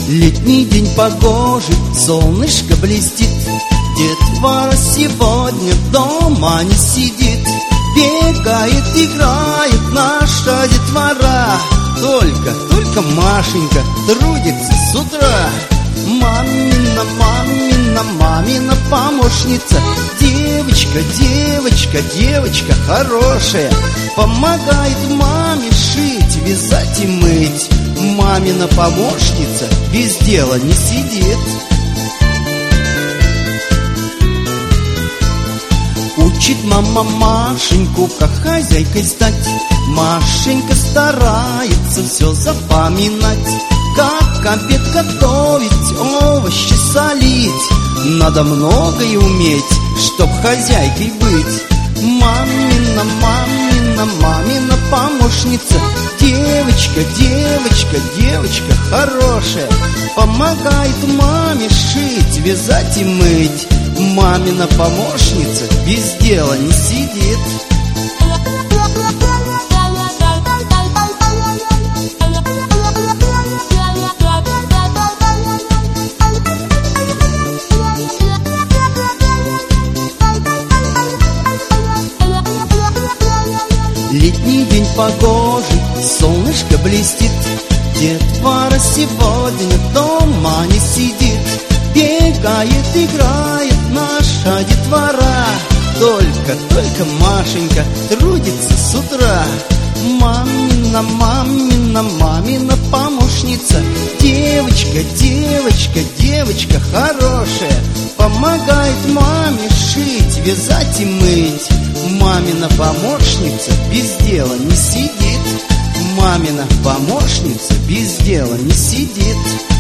Летний день погожий, солнышко блестит. Детвора сегодня дома не сидит. Бегает, играет наша детвора. Только Машенька трудится с утра. Мамина помощница. Девочка хорошая. Помогает маме шить, вязать и мыть. Мамина помощница без дела не сидит. Учит мама Машеньку, как хозяйкой стать. Машенька старается все запоминать. Как обед готовить, овощи солить. Надо многое уметь, чтоб хозяйкой быть. Мамина помощница. Девочка хорошая. Помогает маме шить, вязать и мыть. Мамина помощница без дела не сидит. Летний день погожий, солнышко блестит. Детвора сегодня дома не сидит. Бегает, играет наша детвора. Только Машенька трудится с утра. Мамина помощница. Девочка хорошая. Помогает маме шить, вязать и мыть. Мамина помощница без дела не сидит. Мамина помощница без дела не сидит.